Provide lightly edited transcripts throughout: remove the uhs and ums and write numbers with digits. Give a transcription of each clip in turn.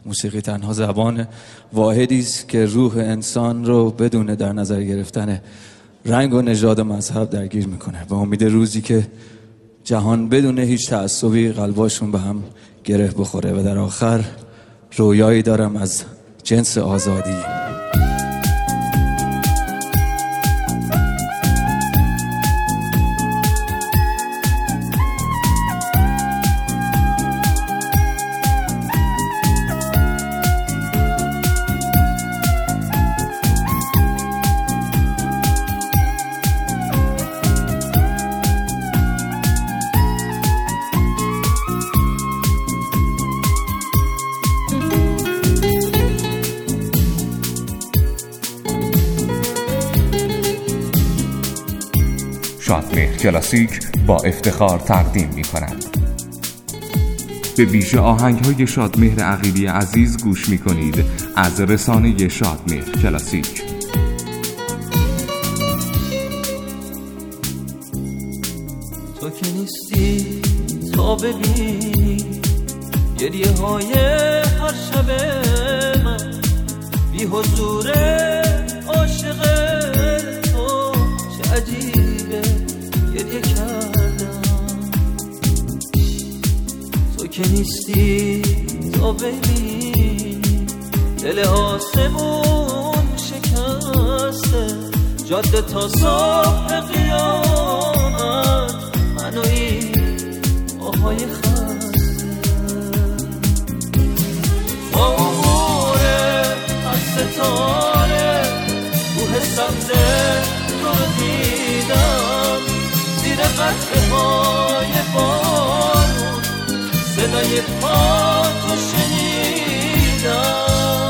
موسیقی تنها زبان واحدی است که روح انسان رو بدون در نظر گرفتن رنگ و نژاد و مذهب درگیر میکنه. به امید روزی که جهان بدون هیچ تعصبی قلباشون به هم گره بخوره و در آخر رویایی دارم از جنس آزادی. شادمهر کلاسیک با افتخار تقدیم می‌کند. به ویژه آهنگ‌های شادمهر عقیلی عزیز گوش می‌کنید از رسانه شادمهر کلاسیک. تو که نیستی تا ببینی گریه‌های هر شب من، بی حضور عاشق تو چه عجیبه گریه کردم. تو که نیستی تا ببینی دل آسمون شکسته، جاده تا صبح قیامت منو این آهای خسته. با اموره از ستاره روح سبزه تو رو دیدم، زیر قطعه های بارون صدای پا تو شنیدم.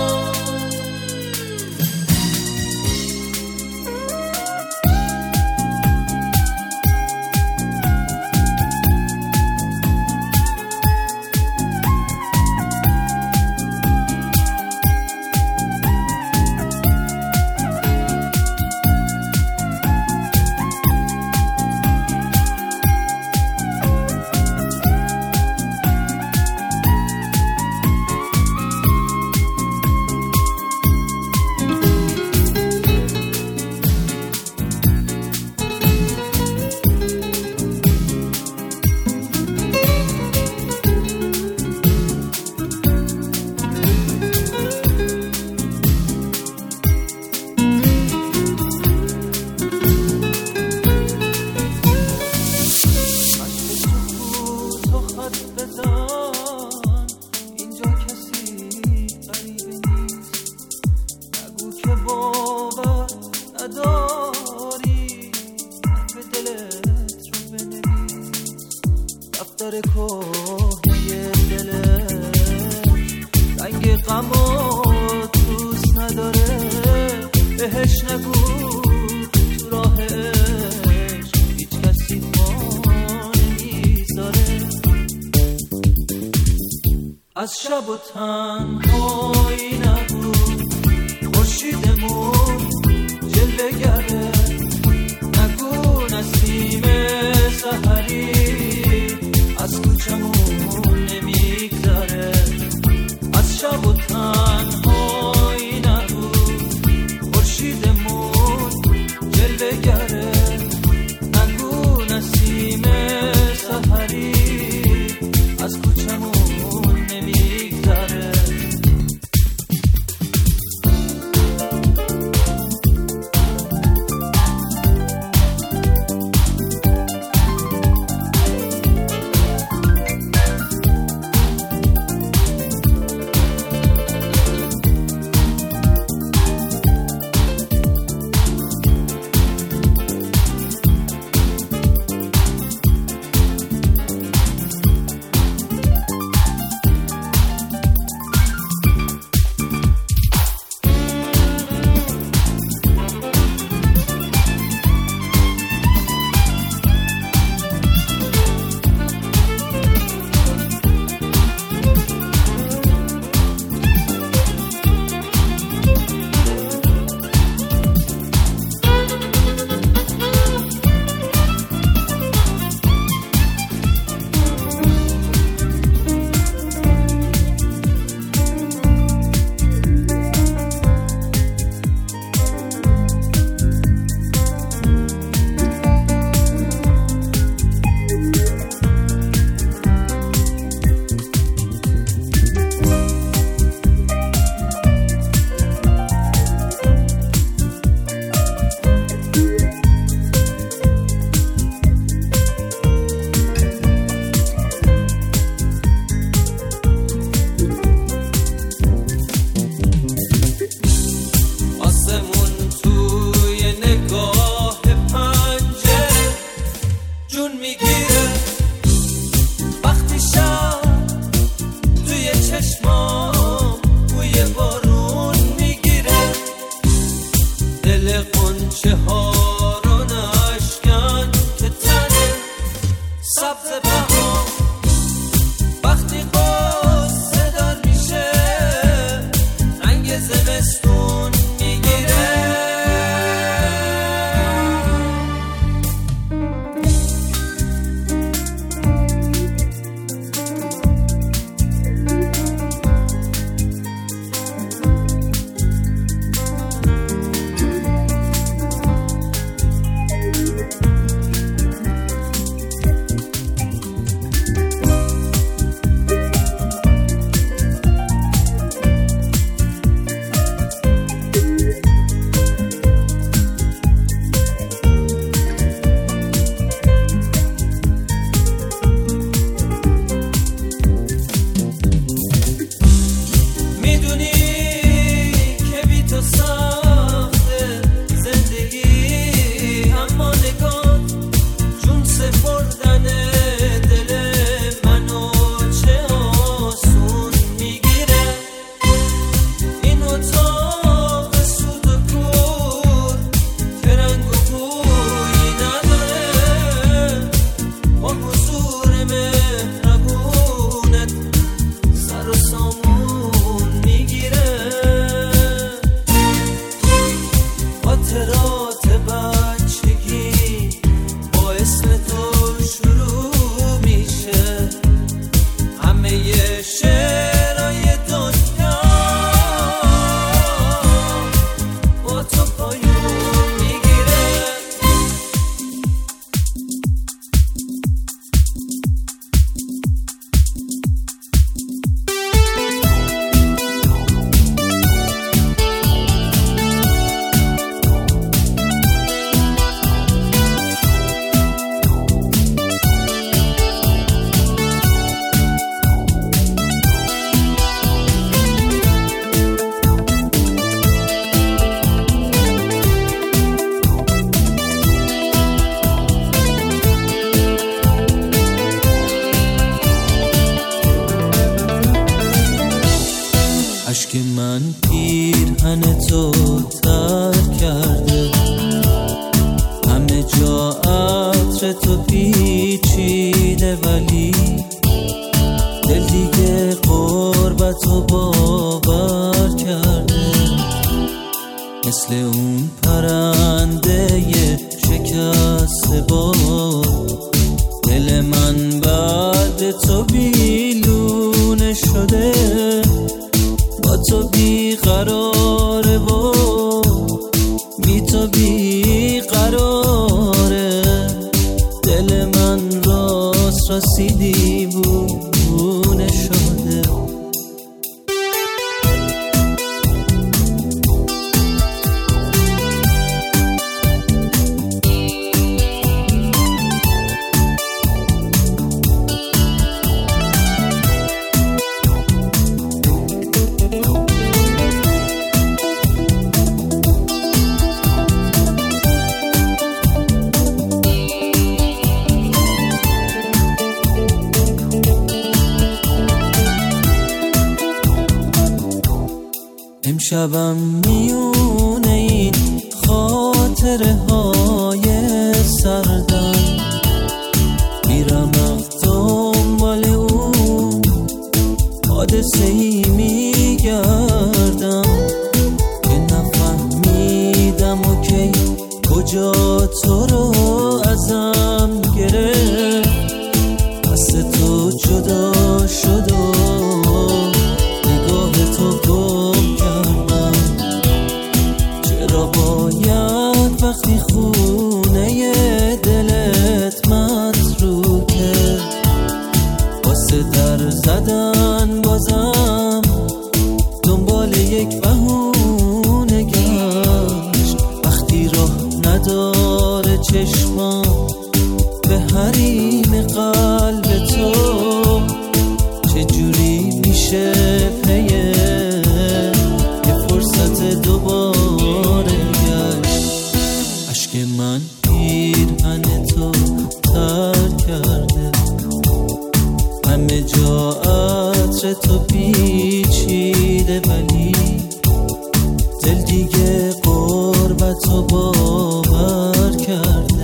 دفتر کهنه دلت رنگ غمات دوست نداره، بهش نگو تو راه عشق هیچ کسی ما نمیذاره. از شب و تنهایی نگو خورشیدمون جلوه گره، نگو نسیم سحری از کوچمون نمیگذره. از شب و تنهایی نگو خورشیدمون جلوه گره، نگو نسیم سحری از کوچمون نمیگذره. اشک من پیرهن تو تر کرده، همه جا عطر تو پیچیده، ولی دل دیگه قربت رو باور کرده. مثل اون پرنده شکسته بال، دل من بعد تو بیلونه شده، با تو بیقراره و بی تو بیقراره. دل من راست راستی دیوونه شده. امشبم میونه این خاطره های سردم، میرم دنبال اون حادثه ای میگردم که نفهمیدم و کی کجا تو رو ازم گرفت، دست تو جدا شد و نگاه تو گم کردم. چرا باید وقتی خونه دلت متروکه، واسه در زدن بازم دنبال یک بهونه گشت؟ وقتی راه نداره چشمام به حریم قلب تو، چجوری میشه پیه یه فرصت دوباره گشت؟ اشک من پیرهن تو تر کرده، همه جا عطر تو پیچیده، ولی دل دیگه قربت رو باور کرده.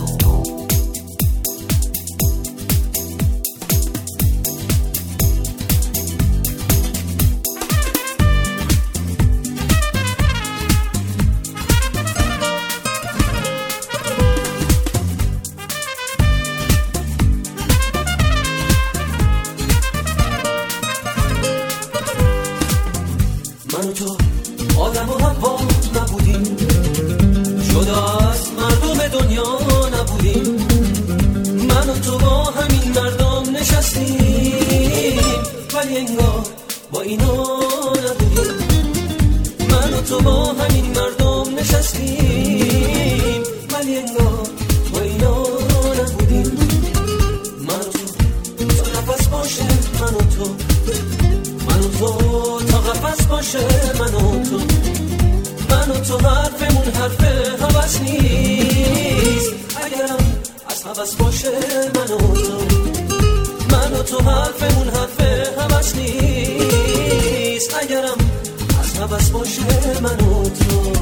من و تو آدم و حوا نبودیم، جدا از مردم دنیا نبودیم. من و تو با همین مردم نشستیم، ولی انگار با اینا نبودیم. من و تو با همین مردم نشستیم، ولی انگار با اینا نبودیم. من و تو تا نفس باشه، من و تو، من و تو تا قفس باشه، من و تو، من و تو حرفمون حرف هوس نیست. اگرم از هوس باشه، من و تو، من و تو حرفمون حرف هوس نیست. اگرم از هوس باشه، من و تو.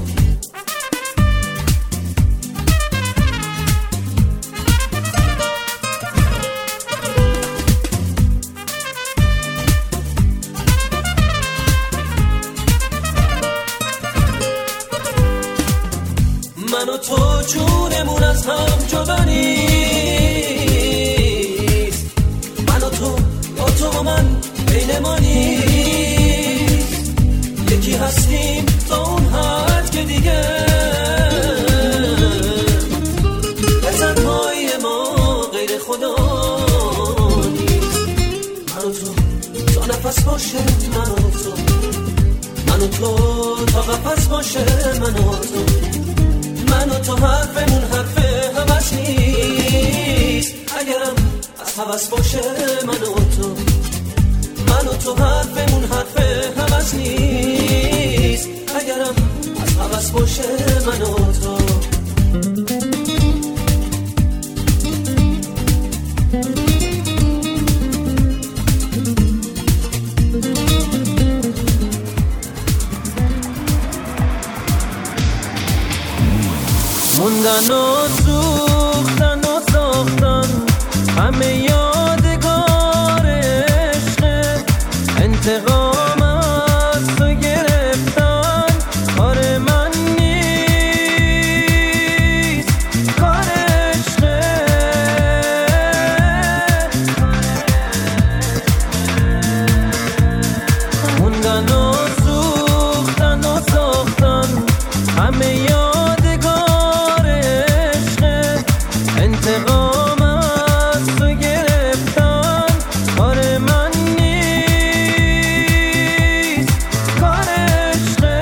من و تو جونمون از هم جدا نیست، من و تو یا تو و من بین ما نیست. یکی هستیم تا اون حد که دیگه به تنهایی ما غیر خدا نیست. من و تو تا نفس باشه، من و تو، من و تو تا قفس باشه، من و تو، من و تو حرفمون حرف هوس نیست. اگرم از هوس باشه، من و تو، من و تو حرفمون حرف هوس نیست. اگرم از هوس باشه، من و تو. موندن و سوختن و ساختن همه یادگار عشق، انتقام از تو گرفتن کار من نیست، کار عشقه. موندن و سوختن و ساختن همه یادگار عشق، انتقام از تو گرفتن کار من نیست، کار عشقه،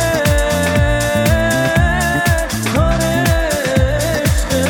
کار عشقه.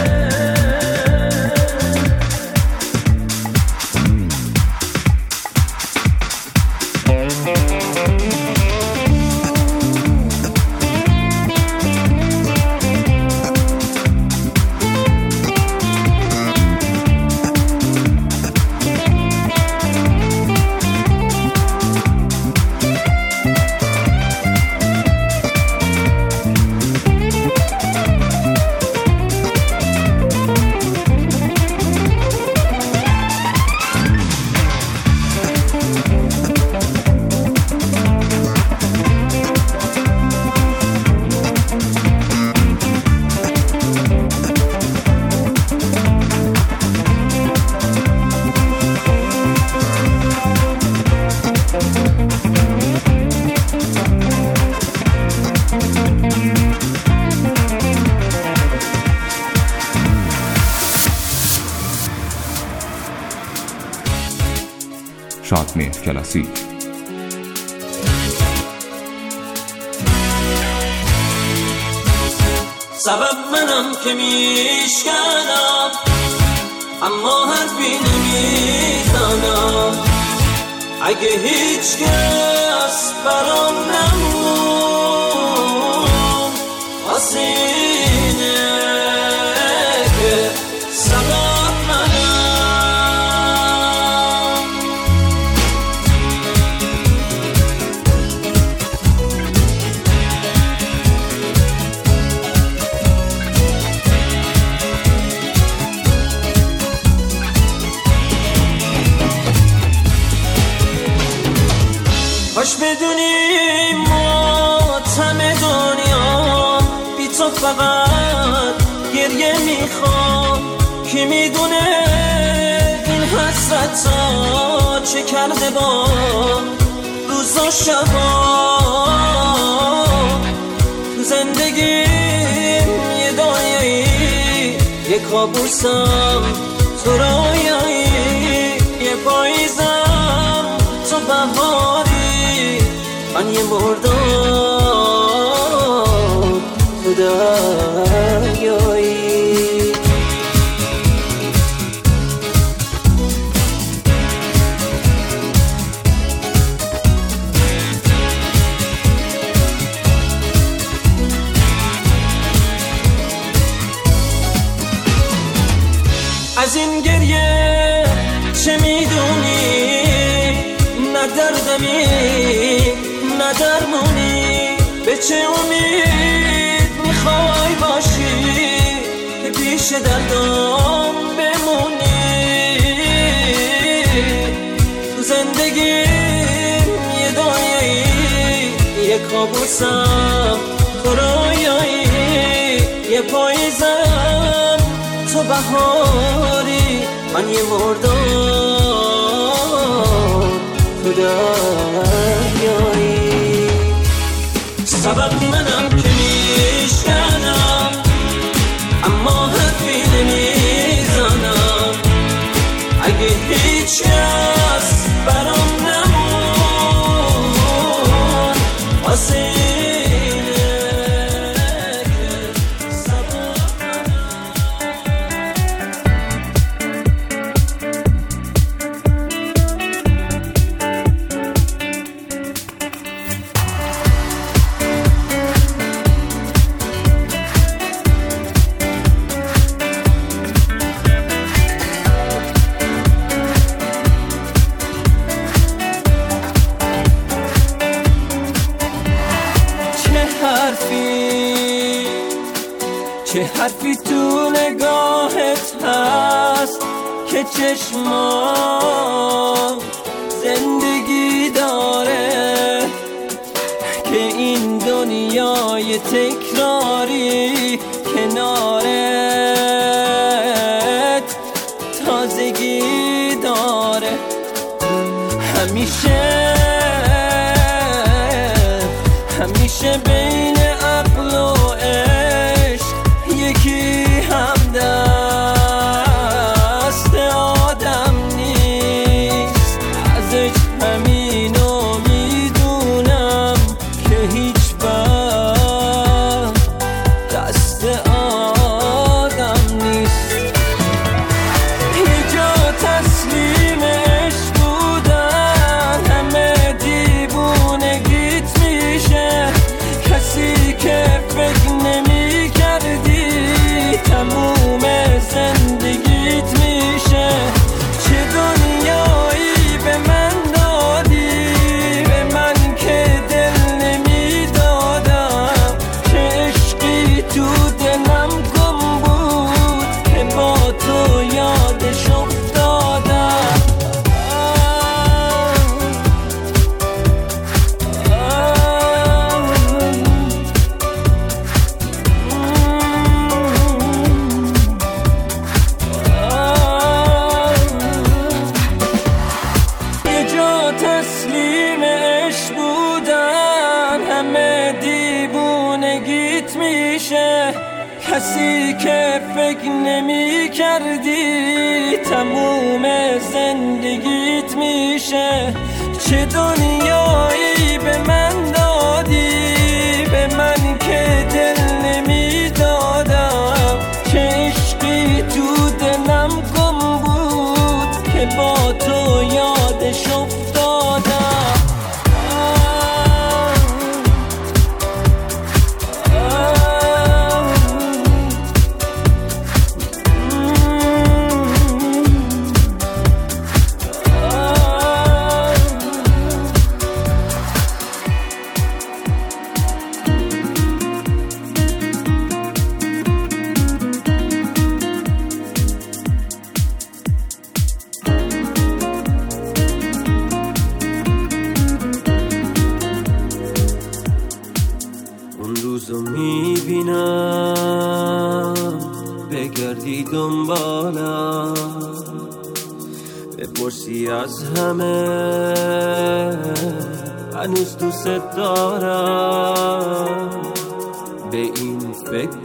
شادمهر کلاسیک. سبب منم که میشکنم اما حرفی نمیزنم، اگه هیچ کس برام نمون واسه اینه که سبب منم. کاش بدونی ماتم دنیا بی تو فقط گریه میخوام، کی میدونه این حسرت ها چه کرده با روز و شبا. تو زندگیم یه دایایی، یه کابوسم تو رویایی، یه پاییزم تو بهاری، من یه مردم تو دریایی. از این گریه چه میدونی؟ نه دردمی نه درمونی، به چه امید میخوای باشی که پیش دردم بمونی؟ تو زندگیم یه دایایی، یه کابوسم تو رویایی، یه پاییزم تو بهاری، من یه مردم تو دریایی. سبب منم که میشکنم اما حرفی نمیزنم، اگه هیچ کس برام نمون واسه اینه که سبب چه حرفی تو نگاهت هست که چشمام زندگی داره، که این دنیای تکراری کنارت تازگی داره. همیشه بین عقل و عشق یکی همدست آدم نیست. ازش همینو میدونم که هیچ وقت دست آدم نیست. یه جا تسلیم عشق بودن همه دیوونگیت میشه، کسی که فکر نمی کردی تموم زندگیت میشه. چه دنیایی به من دادی، به من که دل نمی دادم، چه عشقی تو دلم گم بود که با تو یادش افتادم. یه جا تسلیم عشق بودن همه دیوونگیت میشه، کسی که فکر نمی کردی تموم زندگیت میشه. چه دنیایی به من دادی، به من که دل نمی دادم، چه عشقی تو دلم گم بود که با تو یادش افتادم. اون روزو میبینم بگردی دنبالم، بپرسی از همه هنوز دوست دارم. به این فکر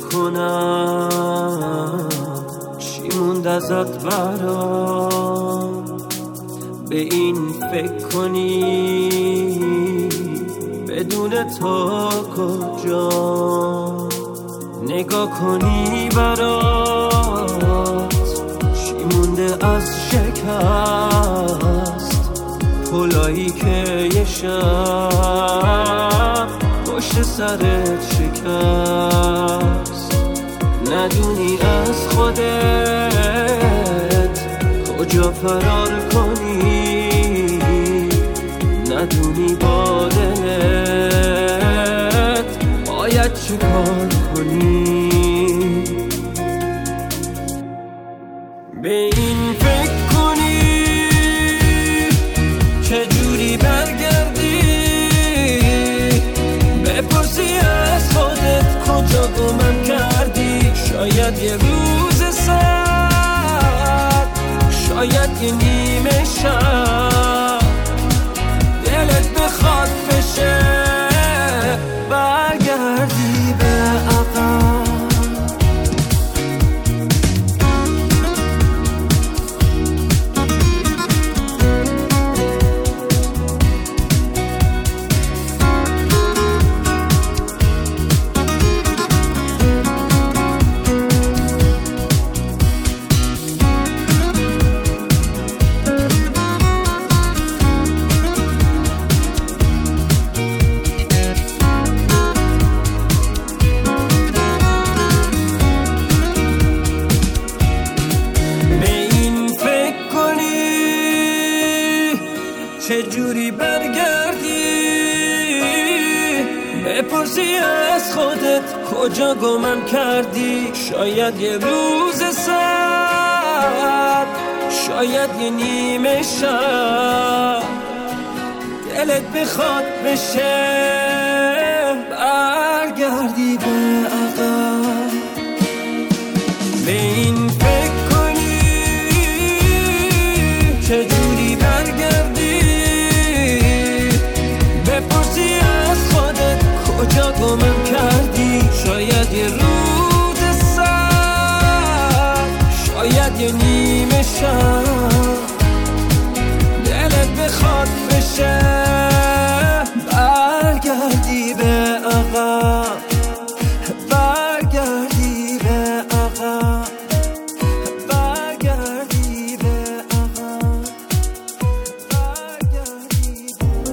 کنم چی موند ازت برام، به این فکر کنی بدون تو کجا، نگاه کنی برات چی مونده از شکست، پلایی که یه شب پشت سرت شکست. ندونی از خودت کجا فرار کنی، ندونی با دلت باید چه کار کنی. به این فکر کنی چجوری برگردی، بپرسی از خودت کجا گمم کردی. شاید یه روز سرد، شاید یه نیمه شب دلت بخواد بشه برگردی به عقب. بپرسی از خودت کجا گمم کردی. شاید یه روز سرد، شاید یه نیمه شب دلت بخواد بشه برگردی به عقب. به این فکر کنی چجوری برگردی. بپرسی از خودت کجا گمم کردی. شاید یه روز سرد، شاید یه نیمه شب دلت بخواد بشه برگردی به عقب. برگردی به عقب. برگردی به عقب. برگردی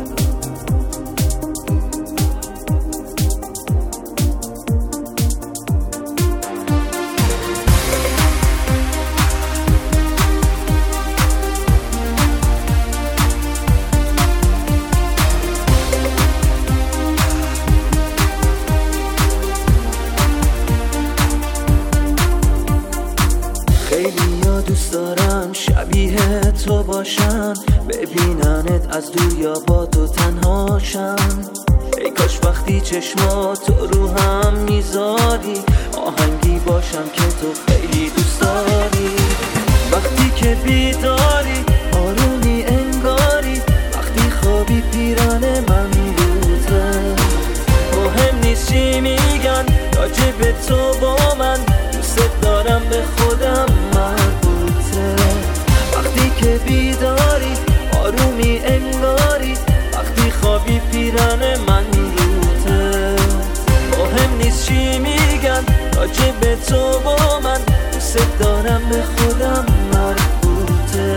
خیلیا دوست دارم شبیه تو باشن، ببیننت از دور یا با تو تنهاشم. ای کاش وقتی چشماتو رو هم میذاری آهنگی باشم که تو خیلی دوست داری. وقتی که بیداری آرومی انگاری، وقتی خوابی پیران من روته. مهم نیست چی میگن راجب تو با من، دوست دارم به خودم مربوطه. وقتی که بیداری آرومی انگاری، وقتی خوابی پیران من روته. مهم نیست چی میگن راجب تو با من، دوست دارم به خودم مربوطه.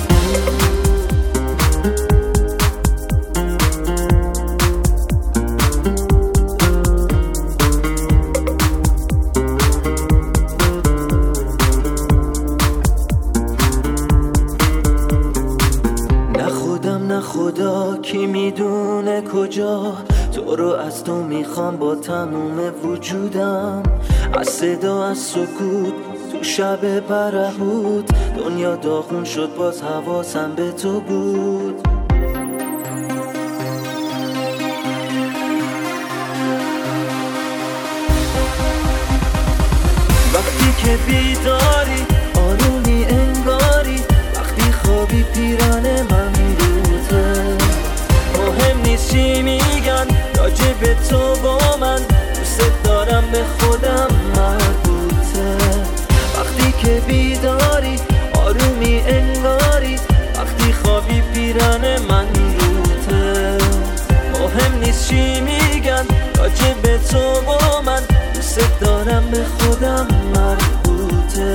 نه خدا کی میدونه کجا تو رو از تو میخوام با تموم وجودم. از صدا از سکوت تو شب برهوت دنیا داغون شد، باز حواسم به تو بود. وقتی که بیداری آرومی انگاری، وقتی خوابی پیران من روته. مهم نیست چی میگن راجب تو با من، دوست دارم به خودم مربوطه. وقتی که بیداری آرومی انگاری، وقتی خوابی پیران من روته. مهم نیست چی میگن راجب تو با من، دوست دارم به خودم مربوطه.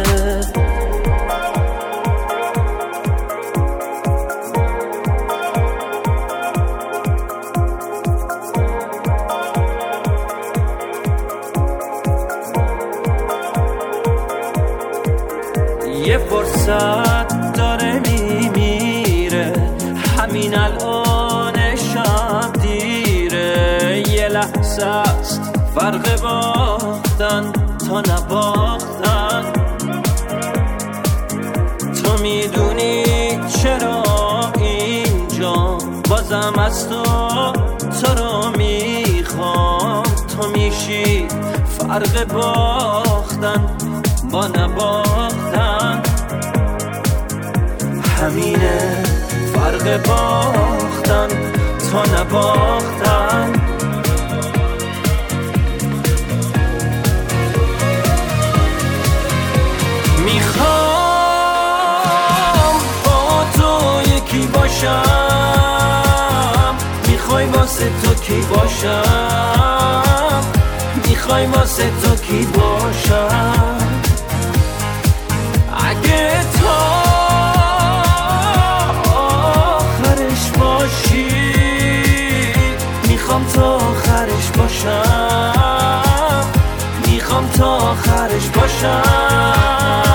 یه فرصت داره میمیره، همین الانشم دیره. یه لحظه است فرق باختن تا نباختن. تو میدونی چرا اینجا بازم از تو رو میخوام. تو میشی فرق باختن با نباختن. همینه فرق باختن تا نباختن. میخوام با تو یکی باشم. میخوای واسه تو کی باشم. میخوای واسه تو کی باشم. اگه تو آخرش باشی، میخوام تا آخرش باشم. میخوام تا آخرش باشم.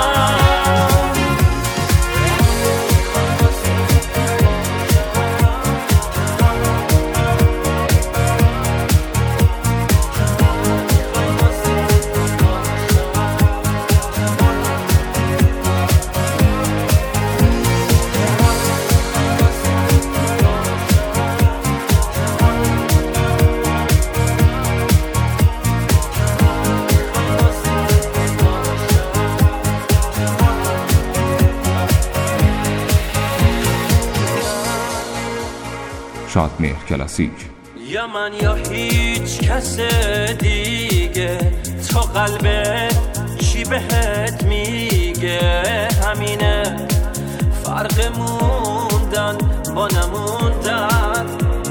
شادمهر کلاسیک. یا من یا هیچ کس دیگه، تو قلبت چی بهت میگه؟ همینه فرق موندن با نموندن.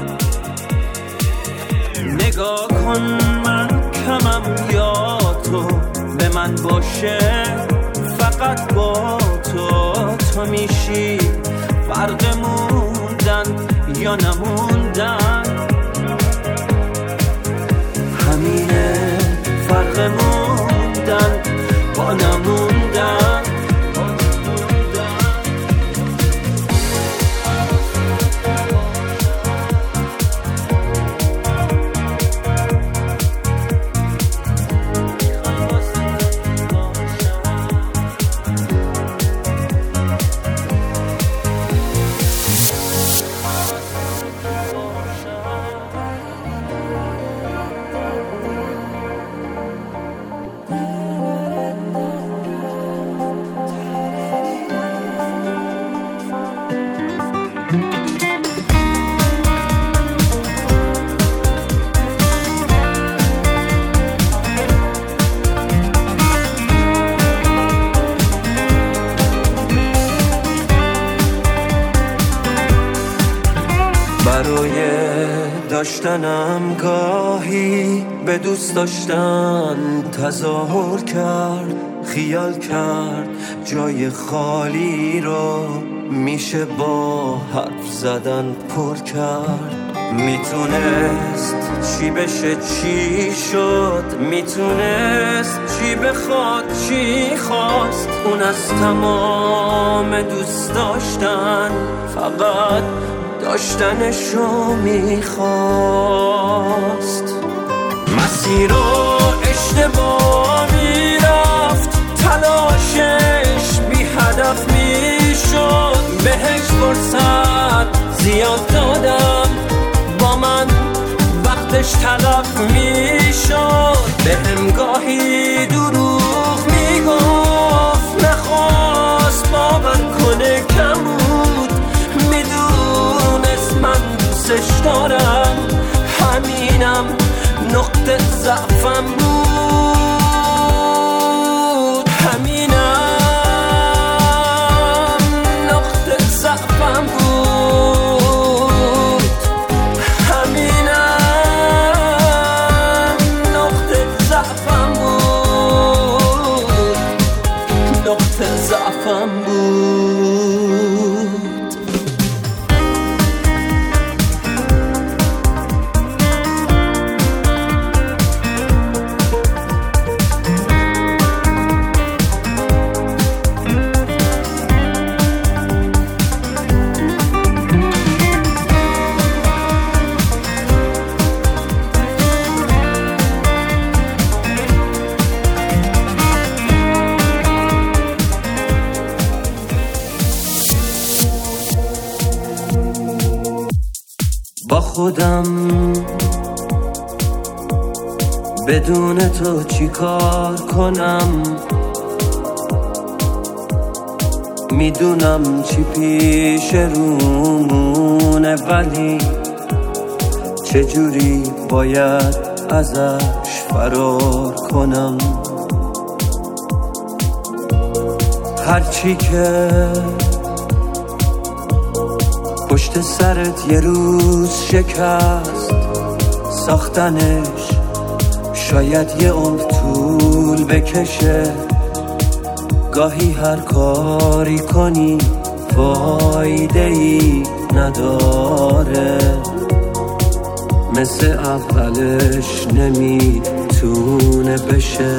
نگاه کن من کمم یا تو به من باشه، فقط با تو میشی فرق موندن یا نموندن. همینه فرق موندن با نموندن. برای داشتنم گاهی به دوست داشتن تظاهر کرد، خیال کرد جای خالی رو میشه با حرف زدن پر کرد. میتونست چی بشه چی شد، میتونست چی بخواد چی خواست. اون از تمام دوست داشتن فقط داشتنشو میخواست. مسیر رو اشتباه میرفت، تلاشش بی هدف میشد. بهش فرصت زیاد دادم، با من وقتش تلف میشد. بهم گاهی دروغ میگفت، نخواست باور کنه کم بود. میدونست من دوستش دارم، همینم نقطه ضعفم بود. همینم نقطه ضعفم بود. همینم نقطه ضعفم بود. نقطه ضعفم بود. با خودم بدون تو چی کار کنم؟ میدونم چی پیش رومونه، ولی چجوری باید ازش فرار کنم؟ هرچی که پشت سرت یه روز شکست، ساختنش شاید یه عمر طول بکشه. گاهی هر کاری کنی فایده ای نداره، مثل اولش نمیتونه بشه.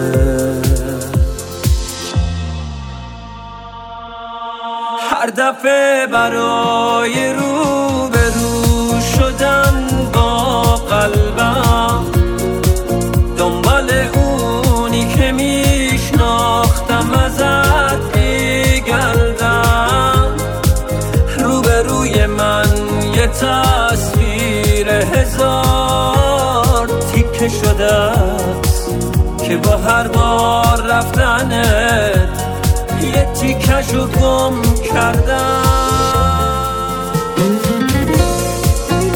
هر دفعه برای روبرو شدن با قلبم، دنبال اونی که میشناختم ازت میگردم. روبروی من یه تصویر هزار تیکه شده است که با هر بار رفتنت یه تیکشو گم کردم.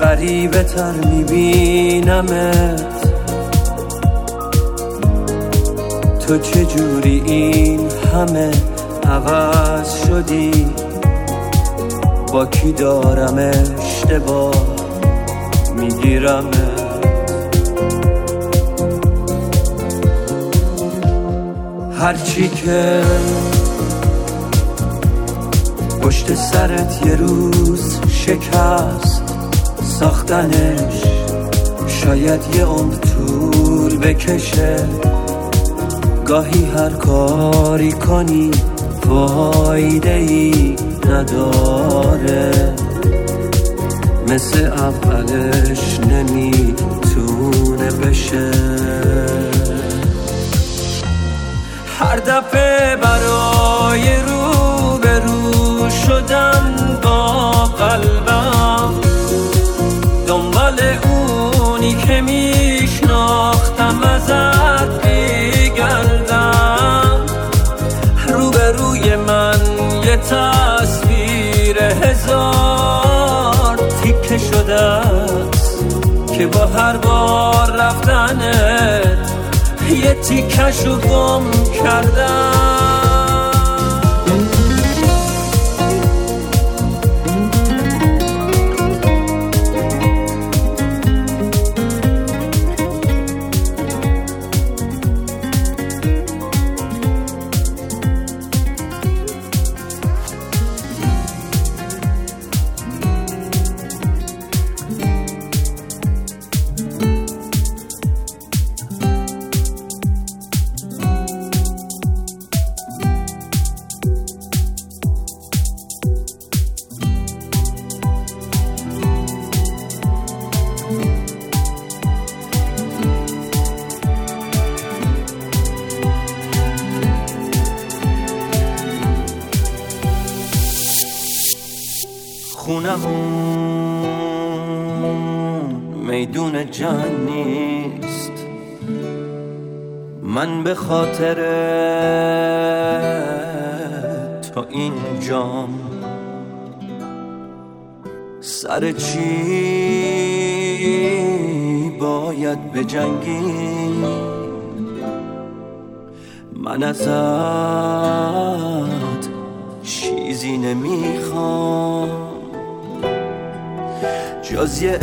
غریبه تر میبینمت. تو چجوری این همه عوض شدی؟ با کی دارم اشتباه میگیرمت؟ هرچی که پشت سرت یه روز شکست ساختنش، شاید یه عمر طول بکشه. گاهی هر کاری کنی فایده ای نداره، مثل اولش نمیتونه بشه. هر دفعه برای روبرو شدن با قلبم، دنبال اونی که میشناختم ازت میگردم. روبروی من یه تصویر هزار تیکه شده است که با هر بار رفتنت یه تیکشو گم کردم. خونمون میدون جنگ نیست، من به خاطر تو اینجام. سر چی باید بجنگی؟ من ازت چیزی نمیخوام جز یه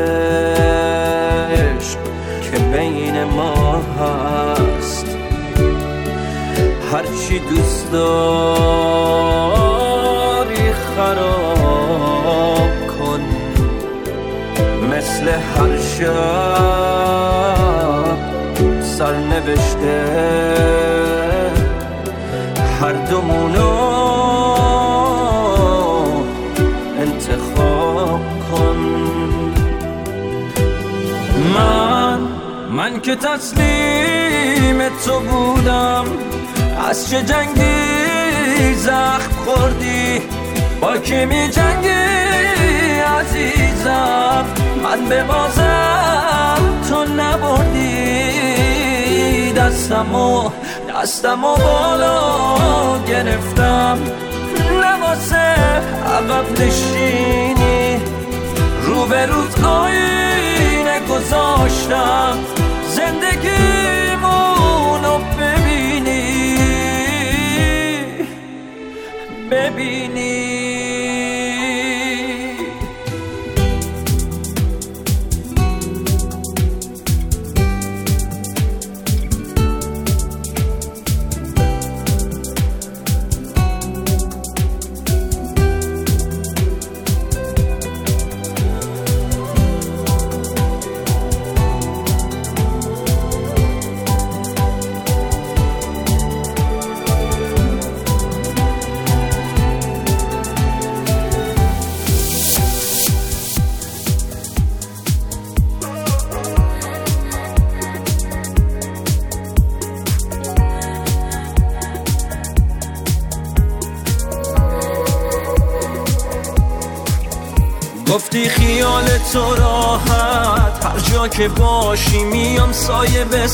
عشق که بین ما هست. هرچی دوست داری خراب کن، مثل هر شب سرنوشته هر دومونو انتخاب کن. من که تسلیم تو بودم، از چه جنگی زخم خوردی؟ با کی می جنگی عزیزم؟ من به بازم تو نبردی. دستمو بالا گرفتم، لباسه عقب نشینی، روبروت آینه گذاشتم زندگیمونو ببینی. گفتی خیال تو راحت، هر جا که باشی میام سایه به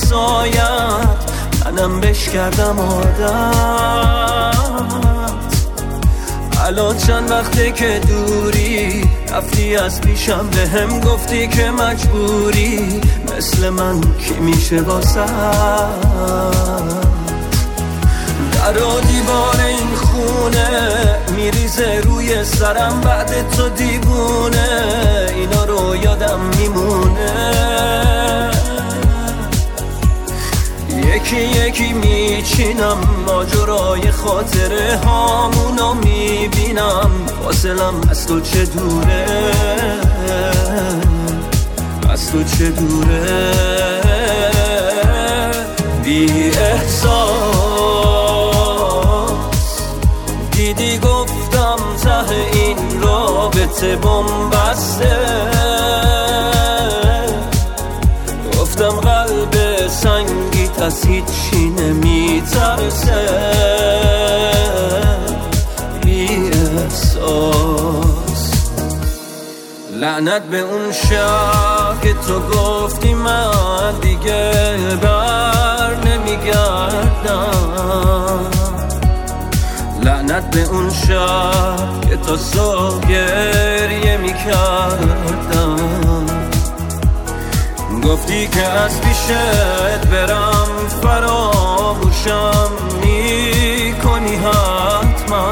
سایت. منم بش کردم عادت، الان چند وقته که دوری، رفتی از پیشم به هم گفتی که مجبوری. مثل من کی میشه واسه در و دیوار این خونه میریزه روی سرم بعد تو دیوونه. اینا رو یادم میمونه، یکی یکی میچینم ماجرای خاطره هامونو میبینم. فاصلم از تو چه دوره، از تو چه دوره. بی احساس دیدی گفتم ته این رابطه بن‌بسته. گفتم قلب سنگیت از هیچی نمیترسه. بی احساس لعنت به اون شب که تو گفتی من دیگه بر نمیگردم. لعنت به اون شب که تا صبح گریه میکردم. گفتی که از پیشت برم فراموشم میکنی حتما.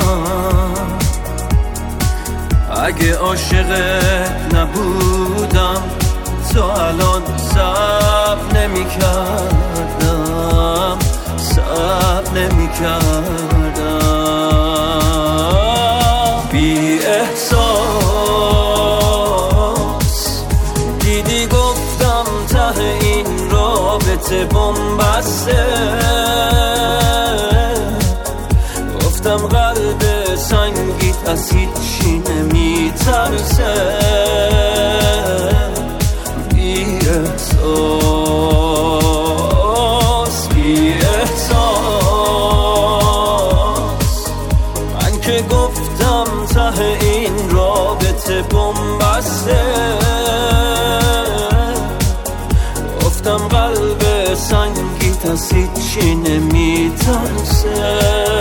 اگه عاشقت نبودم تو الان صبر نمیکردم، صبر نمیکردم. بی احساس دیدی گفتم ته این رابطه بن‌بسته. گفتم قلب سنگیت از هیچی نمیترسه. بی احساس، بی احساس من که گفتم ته این رابطه بن‌بسته. گفتم قلب سنگیت از هیچی نمیترسه.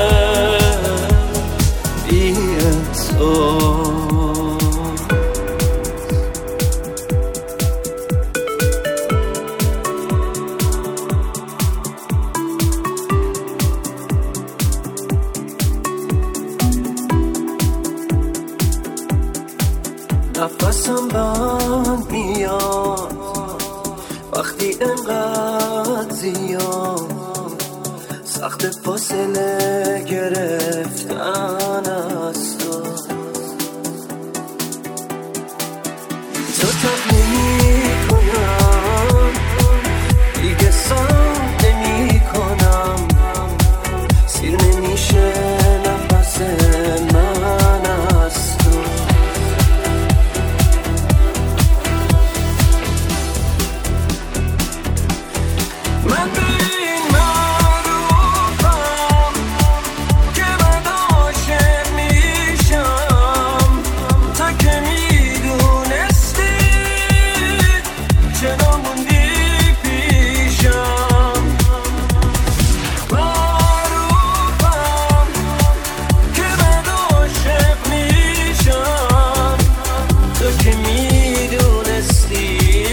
بی احساس. نفسم بند میاد وقتی انقدر زیاد سخت فاصله گرفتن از تو. تو تب نمی کنم دیگه سم نمی کنم. سیر نمیشه نفس من از تو. من به این معروفم که من عاشق میشم. تا که میدونستی چرا موندی پیشم. معروفم که من عاشق میشم. تا که میدونستی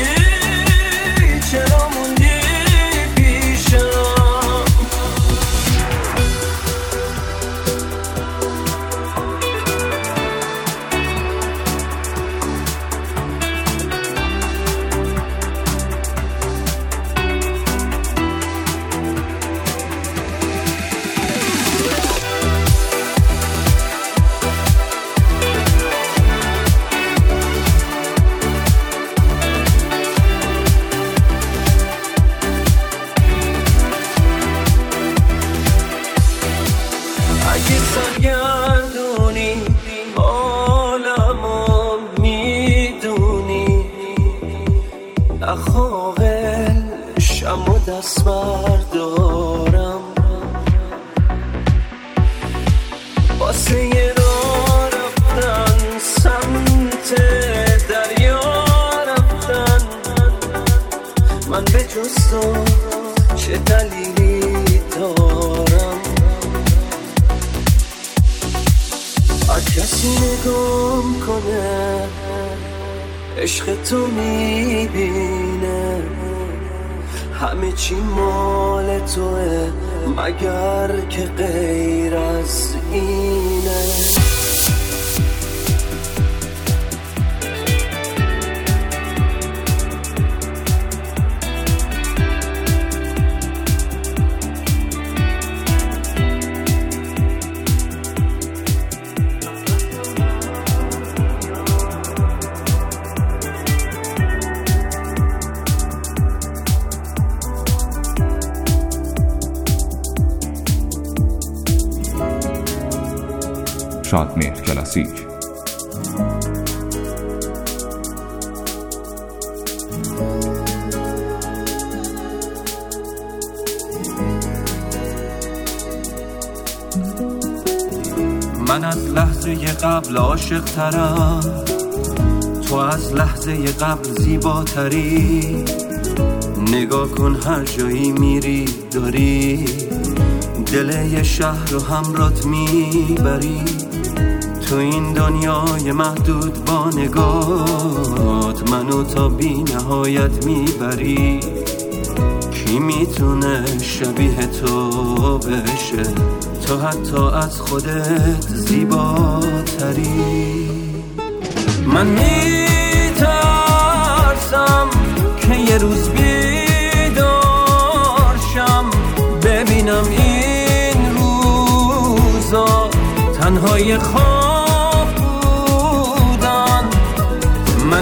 چرا موندی سرگردونی عالمو میدونی. نخواهل شم و دست بردارم واسه یه راه رفتن سمت دریا رفتن. من به جز تو چه دلیلی دارم؟ گم کنه، عشق تو میبینه همه چی مال توه مگر که غیر از اینه. شادمهر کلاسیک. من از لحظه قبل عاشق ترم، تو از لحظه قبل زیباتری. نگاه کن هر جایی میری داری دل یه شهر رو همرات میبری. تو این دنیای محدود با نگاهت منو تا بی نهایت میبری. کی میتونه شبیه تو بشه؟ تو حتی از خودت زیباتری. من میترسم که یه روز بیدارشم ببینم این روزا تنهای خواب بودن. من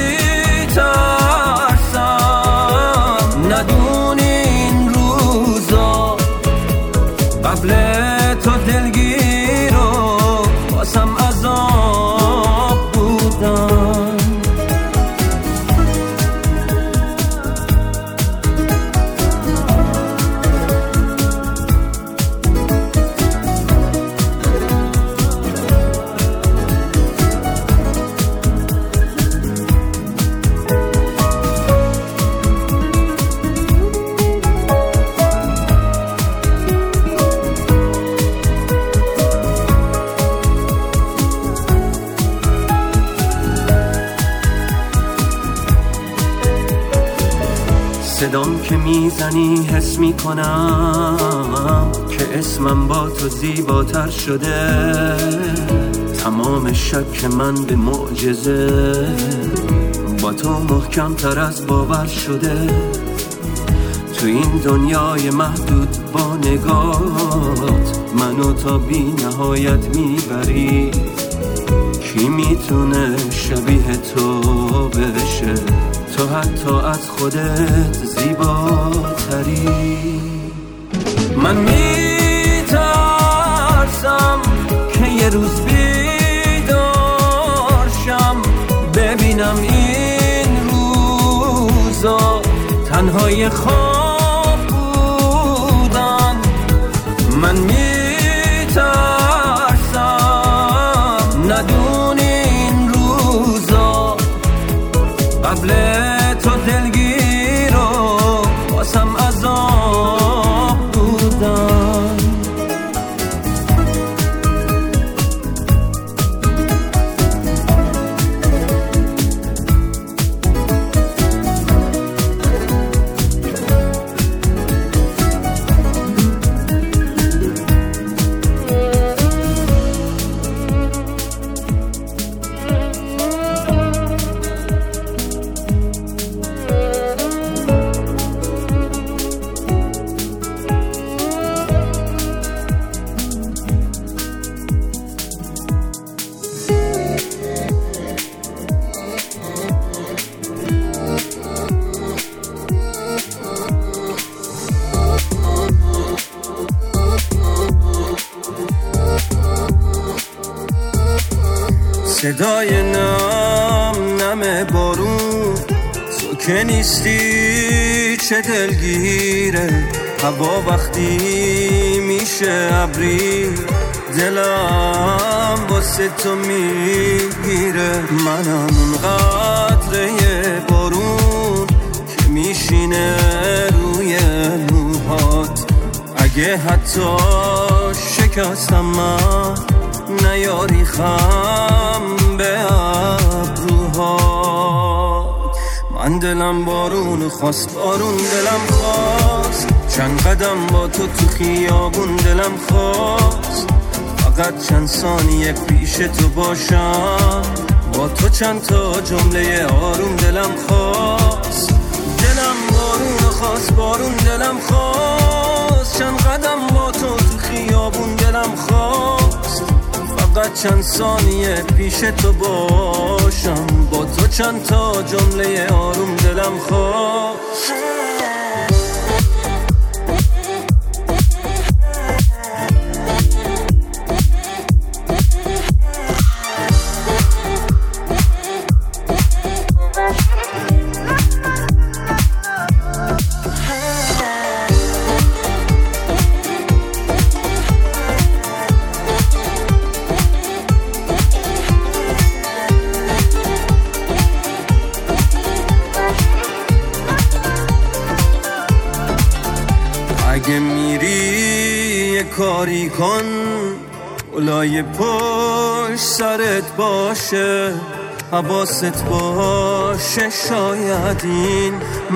میترسم ندونی این روزا قبل تو دلگیر و واسم عذاب بودن. صدام که میزنی حس میکنم که اسمم با تو زیباتر شده. تمام شک من به معجزه با تو محکم تر از باور شده. تو این دنیای محدود با نگاهت منو تا بی نهایت میبری. کی میتونه شبیه تو بشه؟ تو حتی از خودت زیباتری. من میترسم که یه روز بیدارشم ببینم این روزا تنهای خواب بودن. من میترسم ندونی این روزا قبل تو دلگیر و واسم عذاب بودن. صدای نم نم بارون تو که نیستی چه دلگیره. هوا وقتی میشه ابری دلم واسه تو میگیره. منم اون قطره بارون که میشینه روی موهات. اگه حتی شکستم من یاری خم به ابروها. من دلم بارون خواست، بارون دلم خواست، چند قدم با تو خیابون دلم خواست، فقط چند ثانیه پیش تو باشم، با تو چند تا جمله آروم دلم خواست. دلم بارون خواست، بارون دلم خواست، چند قدم با تو خیابون دلم خواست، فقط چند ثانیه پیش تو باشم، با تو چند تا جمله آروم دلم خواست. اگه میری یه کاری کن، اولای پشت سرت باشه، حواست باشه، شاید این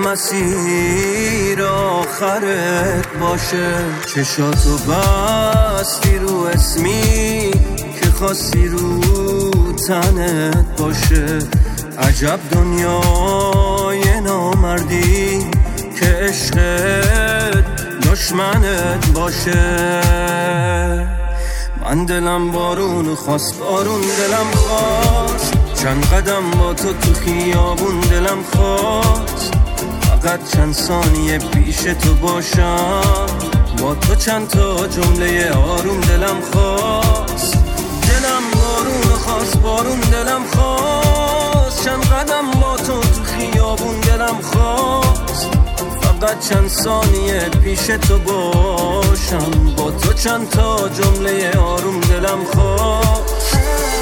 مسیر آخرت باشه. چشاتو بستی رو اسمی که خواستی رو تنت باشه، عجب دنیای نامردی که عشقت دشمنت باشه. من دلم بارون خواست، بارون دلم خواست، چند قدم با تو خیابون دلم خواست، فقط چند ثانیه پیش تو باشم، با تو چند تا جمله آروم دلم خواست. دلم بارون خواست، بارون دلم خواست، چند قدم با تو خیابون دلم خواست، فقط چند ثانیه پیش تو باشم، با تو چند تا جمله آروم دلم خواست.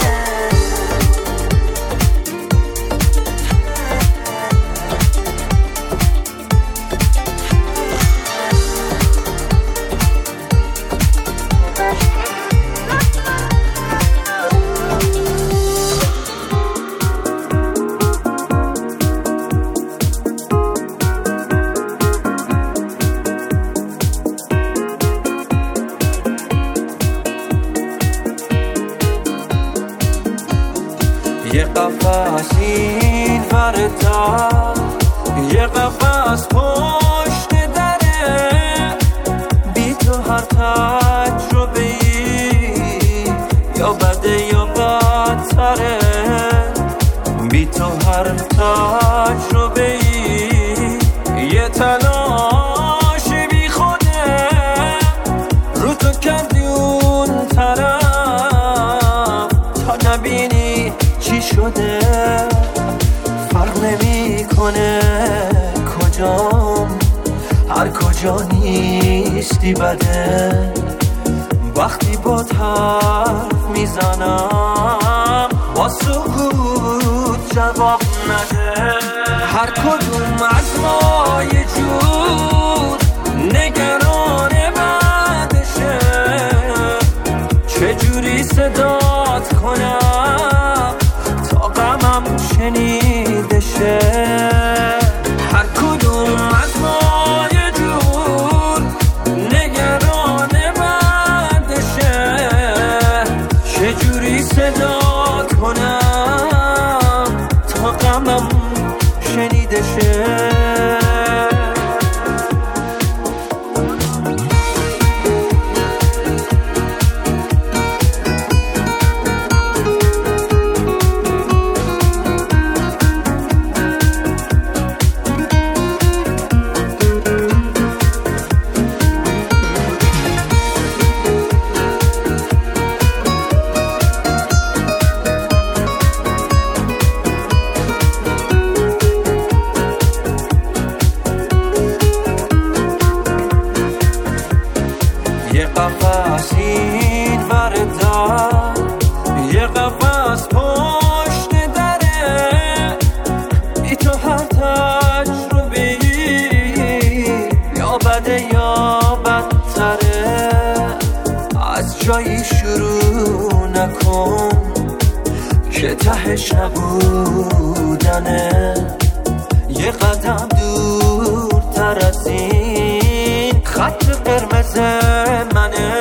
یه قفص این ورتا، یه قفص پشت دره، بی تو هر تجربه‌ای یا بده یا بدتره، بی تو هر تجربه‌ای یه تلاش بی خوده، رو تو کردی اون طرف تا نبینی چی شده. فرق نمی کنه کجام، هر کجا نیستی بده، وقتی با حرف میزنم با سکوت جواب نده. هر کدوم از ما یه جور نگران بعدشه، چجوری صدات کنم تا غمم شنیده شه. هر کدوم از ما یه جور نگران بعدشه، چجوری صدات کنم تا غمم شنیده شه. یه قفص این وردا، یه قفص پشت دره، بی تو هر تجربه‌ای یا بده یا بدتره. از جایی شروع نکن که تهش نبودنه، یه قدم دورتر از این خط قرمز منه.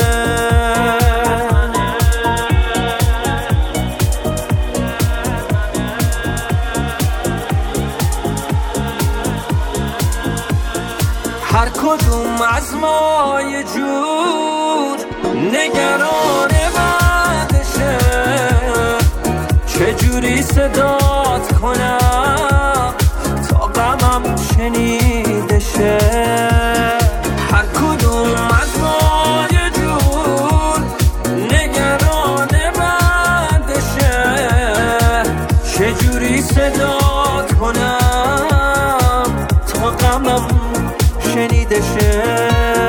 هر کدوم از ما یه جور نگران بعدشه، چجوری صدات کنم تا غمم شنیده شه. هر کدوم از ما یه جور نگران بعدشه، چجوری صدات کنم تا غمم شنیده شه.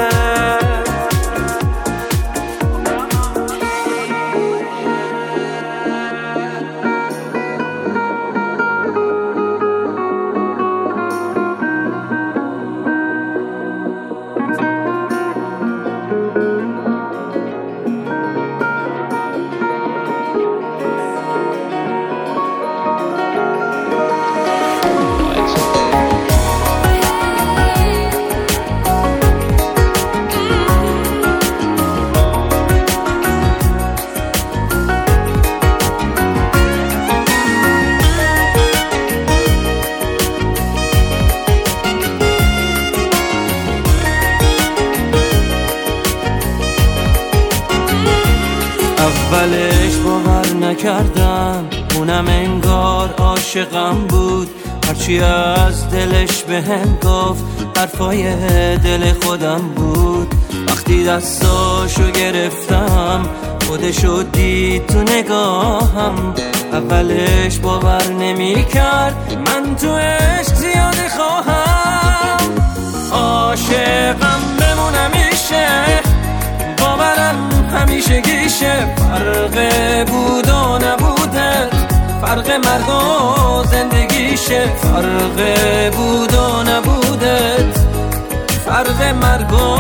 اولش باور نکردم، اونم انگار عاشقم بود. هرچی از دلش بهم گفت حرفای دل خودم بود. وقتی دستاشو گرفتم خودشو دید تو نگاهم. اولش باور نمی کرد من تو عشق زیاده خواهم. عاشقم بمونم میشه، باورم همیشه گیشه. فرق بود و نبودت، فرق مرگ و زندگیشه. فرق بود و نبودت، فرق مرگ و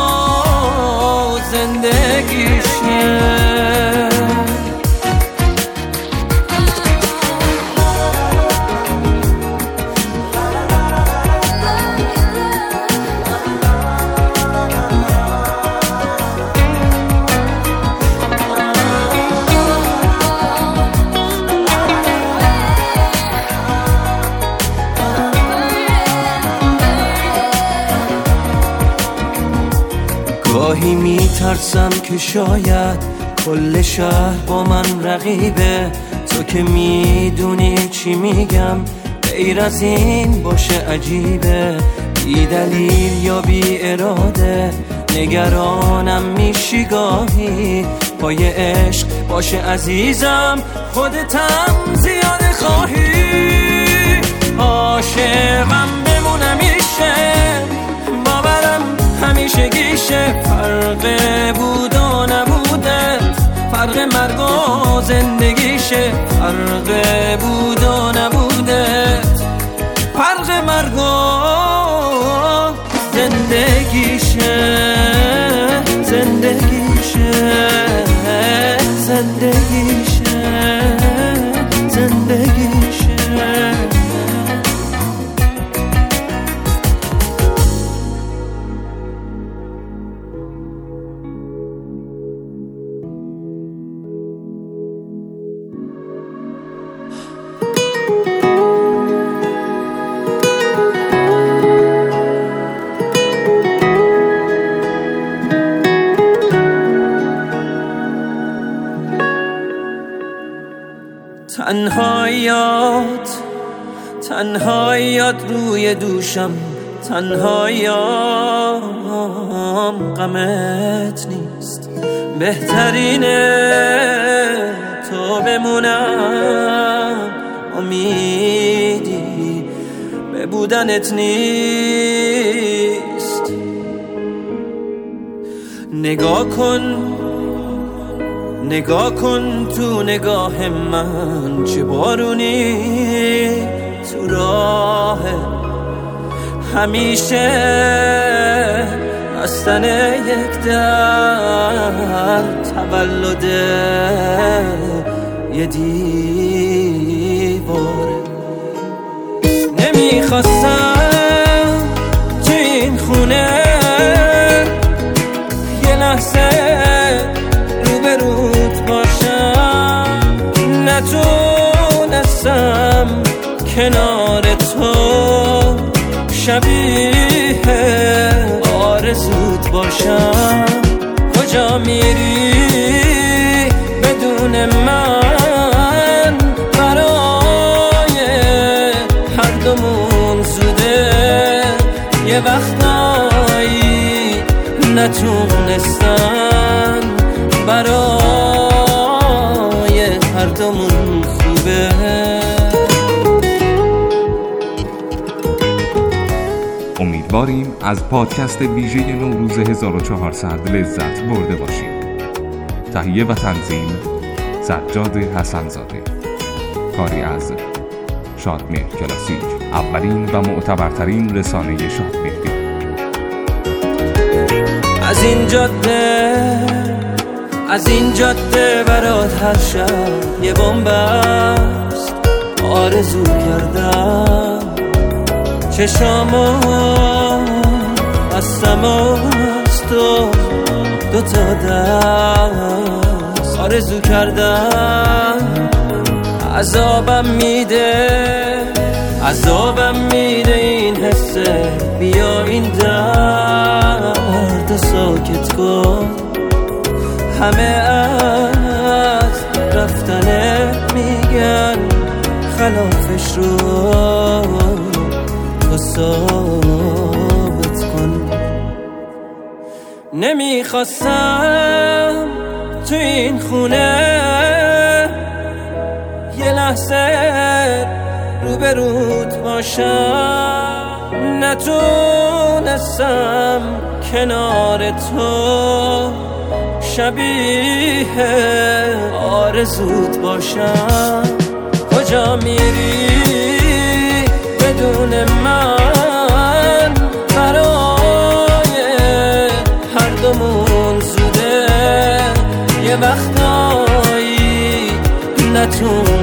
زندگیشه. گاهی میترسم که شاید کل شهر با من رقیبه. تو که میدونی چی میگم، غیر از این باشه عجیبه. بی دلیل یا بی اراده نگرانم میشی گاهی. پای عشق باشه عزیزم، خودتم زیاده خواهی. عاشقم بمونم میشه، باورم همیشه گیشه. فرق بود و نبودت، فرق مرگ و زندگیشه. فرق بود و نبودت، فرق مرگ و زندگیشه. زندگیشه، زندگیشه، زندگیشه. تنهاییات روی دوشم، تنهاییام غمت نیست. بهترینه تو بمونم، امیدی به بودنت نیست. نگاه کن تو نگاه من، چه بارونی تو راه. همیشه بستن یک در تولد یه دیواره. نمیخواستم تو این خونه یه لحظه روبروت باشم، نتونستم کنار تو شبیه آرزوت باشم. کجا میری بدون من؟ برای هر دومون زوده، یه وقتایی نتونستن برای هر دومون خوبه. امیدواریم از پادکست ویژه نوروز 1400 لذت برده باشید. تهیه و تنظیم سجاد حسن‌زاده. کاری از شادمهر کلاسیک، اولین و معتبرترین رسانه شادمهری. از این جاده برات هر شب یه بمبست. آرزو کردم چشامو بستم از تو دوتا دست. آرزو کردم عذابم میده این حسه. بیا این درد ساکت کن، همه از رفتنه میگن، خلافش رو تو ثابت کن. نمیخواستم تو این خونه یه لحظه روبروت باشم، نتونستم کنار تو شبیه آرزوت باشم. کجا میری بدون من؟ برای هر دومون زوده، یه وقتایی نتونستم